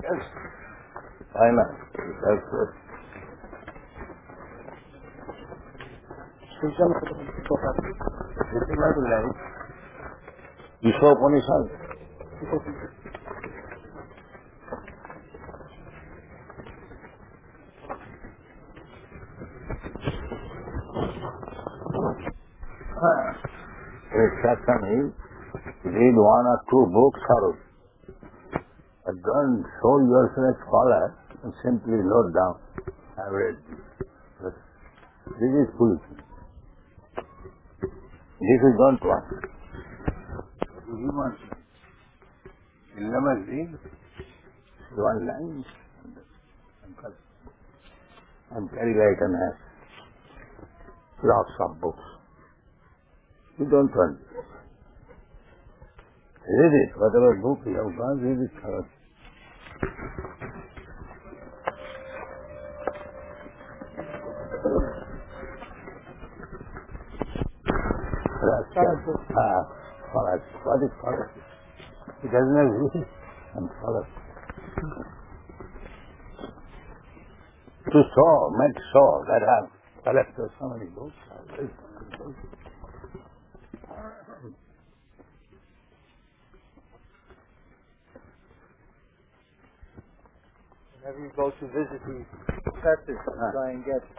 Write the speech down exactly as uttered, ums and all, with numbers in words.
Yes. Why not? That's it. Ishopanishad. Exception is read one or two books or but don't show yourself a scholar and simply note down. I've read. This is foolish. This is don't want. He wants he'll never read one line and carry like an ass. Lots of books. You don't want. Read it. Whatever book you have got, read it first. Ah, Falas. What is Falas? It doesn't exist. And Falas. To show, make show that I have collected so many books. Whenever you go to visit these professors, ah. try and get